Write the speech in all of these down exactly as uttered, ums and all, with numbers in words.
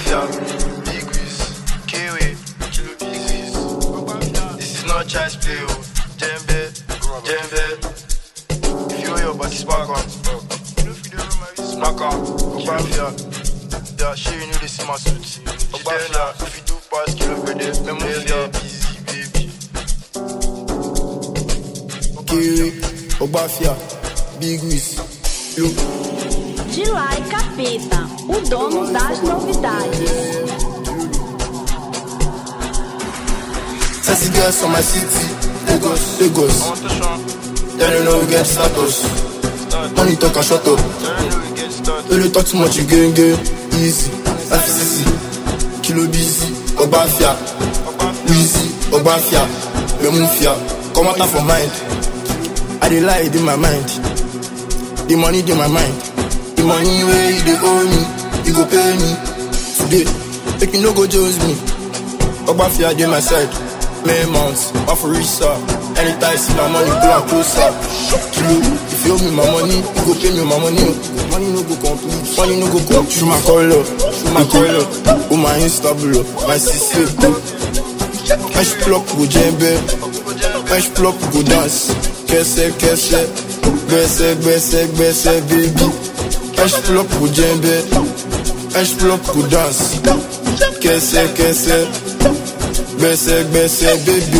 Ogbafia, Big Wiz, Kiwi, Kilo Big Wiz. This is not child's play, oh. Jembe, Jembe. If you owe your body spark on, smack on, Ogbafia. Yeah, she you know they see my suit. Ogbafia, if you do pass Kilo Bede, Memoria, easy baby. Kiwi, Ogbafia, Big Wiz, Look. De lá e Capeta, o dono das novidades. Sexy girls from my city, Lagos, Lagos. They don't know we get status. Money talk and shut up. Don't you talk too much, you gain gain. Easy, F C C, Kilo busy, Ogbafia, Wheezy, Ogbafia, Memufia. Come out for mind. I dey lie in my mind. The money in my mind. The money where you dey owe me, you go pay me today. Make you no go jose me. Ogbafia dey my side. May months, off for research. Anytime see my money, go and close up. Kilo, if you owe me my money, you go pay me my money. Money no go complete, money no go complete. Through my color, through my color. Oh my Insta bro, my sister. Fresh plop go jembe, fresh plop go dance. Kese, kese, gbese, gbese, gbese, baby. Fresh plop go jembe, fresh plop go dance. Kese, kese, gbese, gbese, baby.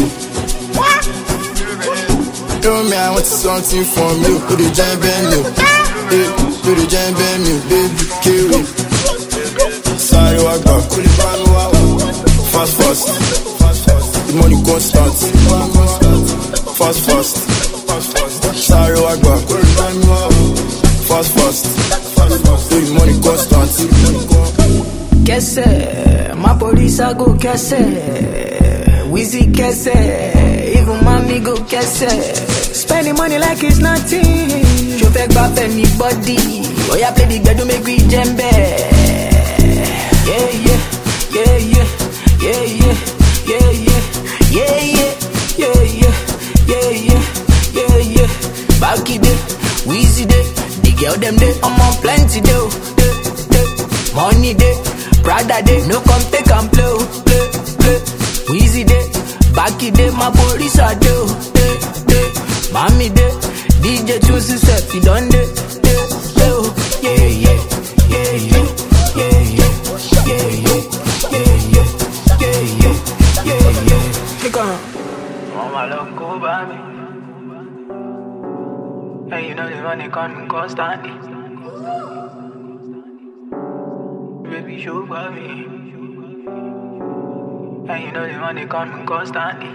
Tell me I want something from you, put the jembe me, hey, put the jembe me, baby, kill it. Sorry, I got fast, fast, the money constant, fast, fast. Sorry, I got fast, fast, the money constant. Kese, my police I go kese, Wheezy kese, even mommy go kese. Spending money like it's nothing. You fake back anybody. Oh yeah, play the bed to make we jembe. Yeah, yeah, yeah, yeah, yeah, yeah, yeah, yeah, yeah, yeah, yeah, yeah, yeah, yeah, yeah. Back it day, Wheezy day, the girl them day, I'm on plenty day, day, day. Money day, Prada day, no come take and play, play, play. Wheezy day, back it day, my police are do, day, day. Mommy day, D J choose himself, he done day, day, day. Yeah, yeah, yeah, yeah, yeah, yeah, yeah, yeah, yeah, yeah, yeah, yeah, yeah, yeah. Click on. Mama love go by me. Hey, you know the money coming constantly. Baby, show by me. Hey, you know the money coming constantly.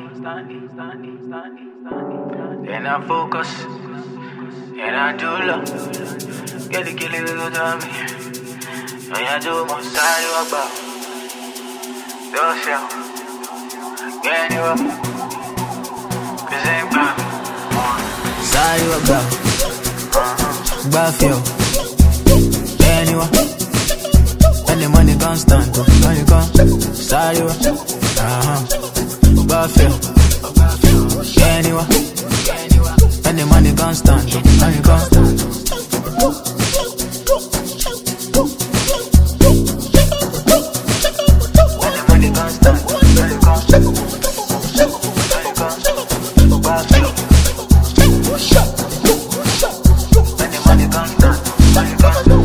And I focus, and I do love. Get the killing little dummy. And I do my side of about. Don't shout. Get you up. Cause ain't bad. Side of about. Buffy. Anyone. And the money constant. Money constant. Side of about. Uh-huh. Buffy. Anyone. And the money constant, money constant. And the money constant, money constant. Money constant. And the money constant, money constant.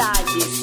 novidades.